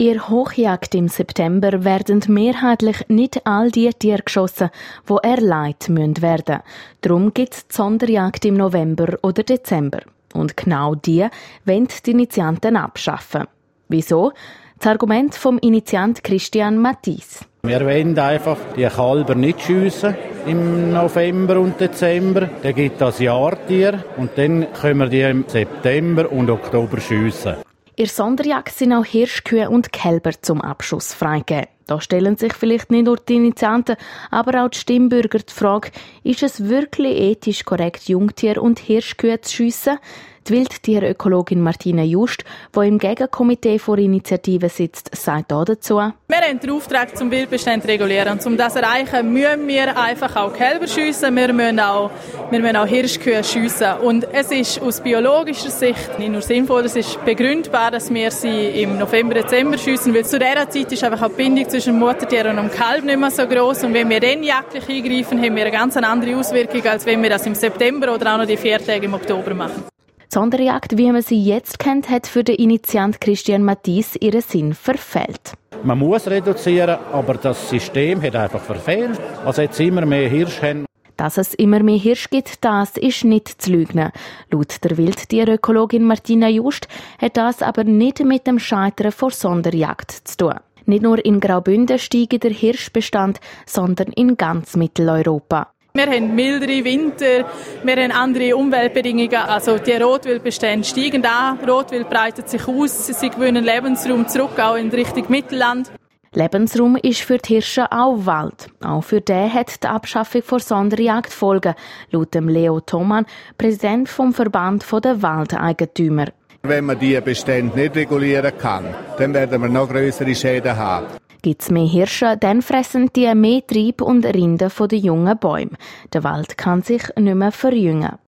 In der Hochjagd im September werden mehrheitlich nicht all die Tiere geschossen, die erlegt werden müssen. Darum gibt es die Sonderjagd im November oder Dezember. Und genau die wollen die Initianten abschaffen. Wieso? Das Argument vom Initiant Christian Mattis. Wir wollen einfach die Kälber nicht schiessen im November und Dezember. Dann gibt es Jahrtiere und dann können wir die im September und Oktober schiessen. In der Sonderjagd sind auch Hirschkühe und Kälber zum Abschuss freigegeben. Da stellen sich vielleicht nicht nur die Initianten, aber auch die Stimmbürger die Frage, ist es wirklich ethisch korrekt, Jungtiere und Hirschkühe zu schiessen? Die Wildtierökologin Martina Just, die im Gegenkomitee vor Initiativen sitzt, sagt dazu: Wir haben den Auftrag, zum Wildbestand zu regulieren. Und um das zu erreichen, müssen wir einfach auch Kälber schiessen, wir müssen auch Hirschkühe schiessen. Und es ist aus biologischer Sicht nicht nur sinnvoll, es ist begründbar, dass wir sie im November, Dezember schiessen, weil zu dieser Zeit ist einfach auch die Bindung zwischen dem Muttertier und dem Kalb nicht mehr so gross. Und wenn wir dann jagdlich eingreifen, haben wir eine ganz andere Auswirkung, als wenn wir das im September oder auch noch die 4 Tage im Oktober machen. Die Sonderjagd, wie man sie jetzt kennt, hat für den Initiant Christian Mattis ihren Sinn verfehlt. Man muss reduzieren, aber das System hat einfach verfehlt. Also jetzt immer mehr Hirsch haben. Dass es immer mehr Hirsch gibt, das ist nicht zu leugnen. Laut der Wildtierökologin Martina Just hat das aber nicht mit dem Scheitern vor Sonderjagd zu tun. Nicht nur in Graubünden steigt der Hirschbestand, sondern in ganz Mitteleuropa. Wir haben mildere Winter, wir haben andere Umweltbedingungen, also die Rotwildbestände steigen an, Rotwild breitet sich aus, sie gewinnen Lebensraum zurück, auch in Richtung Mittelland. Lebensraum ist für die Hirsche auch Wald. Auch für den hat die Abschaffung vor Sonderjagd Folgen, laut dem Leo Thoman, Präsident vom Verband der Waldeigentümer. Wenn man die Bestände nicht regulieren kann, dann werden wir noch grössere Schäden haben. Gibt es mehr Hirsche, dann fressen die mehr Trieb und Rinde von den jungen Bäumen. Der Wald kann sich nicht mehr verjüngen.